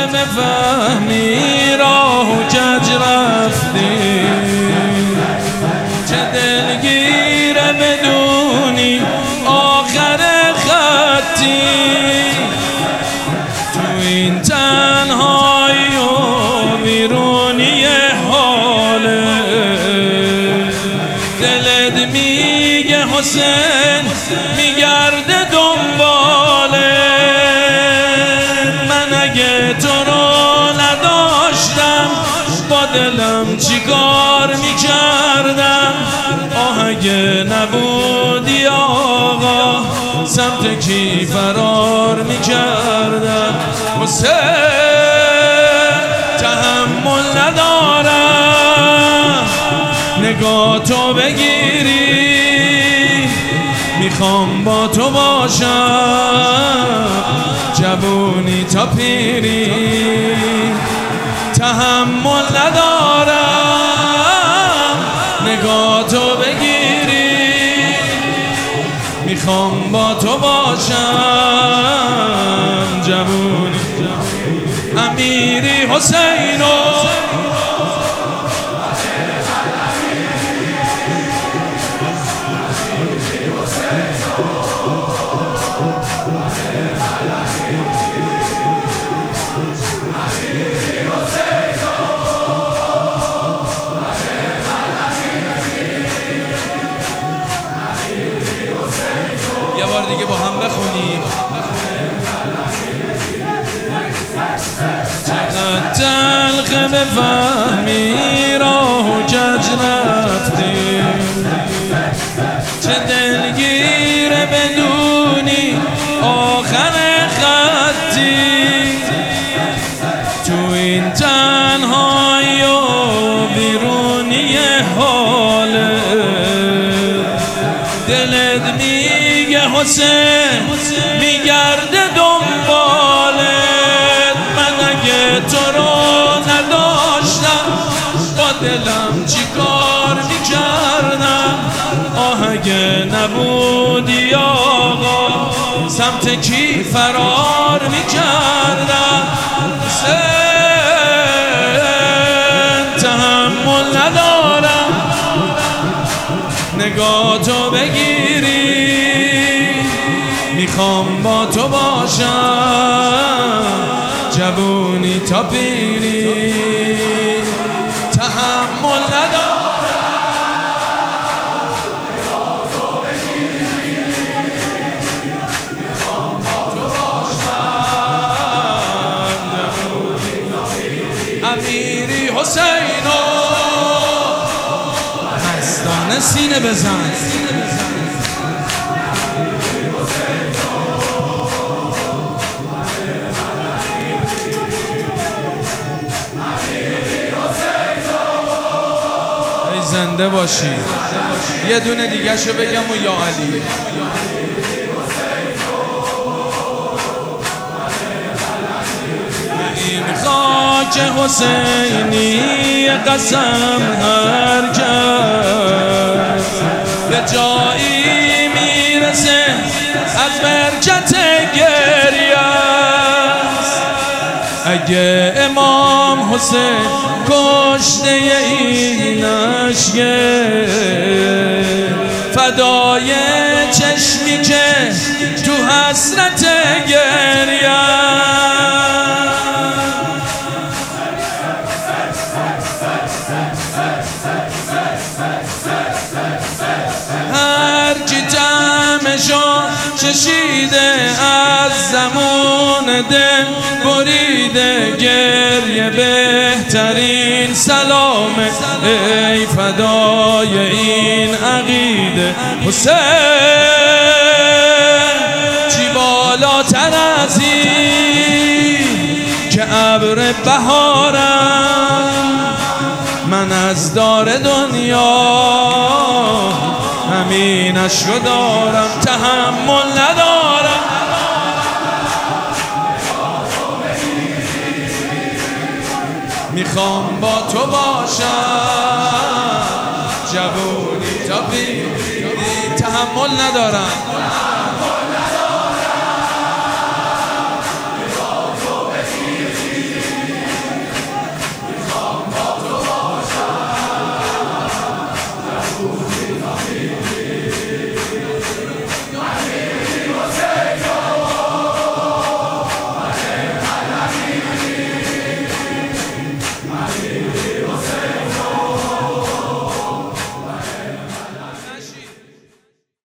بفهمی راه و کج رفتی، چه دلگیره بدونی آخر خطی، تو این تنهایی و بیرونی حاله، دلت میگه حسین میگرده دنباله. من اگه تو رو نداشتم با دلم چی کار میکردم؟ اگه نبودی آقا سمت کی فرار میکردم؟ حسین تحمل ندارم نگاه تو بگیری، میخوام با تو باشم جوونی تا پیری. تحمل ندارم نگاه تو بگیری، میخوام با تو باشم جوونی. امیری حسینو یه بار دیگه با هم بخونیم. چقدر تلخه بفهمی راه و کج رفتی، چه دلگیره بدونی آخر خطی، تو این تنهایی و بیرونی حاله، دلت میگه حسین میگرده دنبالت. من اگه تو رو نداشتم با دلم چی کار میکردم؟ اگه نبودی آقا سمت کی فرار میکردم؟ حسین تحمل ندارم نگاه تو بگیری، میخوام با تو باشم جوونی تا پیری. تحمل ندارم نگاه تو بگیری، میخوام با تو باشم جوونی تا پیری. امیری حسینو مستانه سینه بزن. زنده باشی. یه دونه دیگه شو بگم و یا علی. این خاک حسینی قسم هر کس به جایی میرسه از برکت گریه است. اگه امام حسین کشته این اشکه فدای چشمی که تو حسرت گریه، هر کی طعمشو چشیده از زمان دل بریده گریه بهترین سلامه. ای فدای این عقیده حسین، چی بالاتر از این که ابر بهارم؟ من از دار دنیا همینش رو دارم. تحمل ندارم میخوام با تو باشم جوونی تا پیری. تحمل ندارم